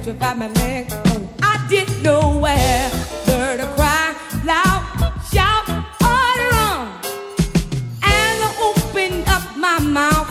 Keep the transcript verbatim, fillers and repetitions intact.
to find my man. Oh, I didn't know where.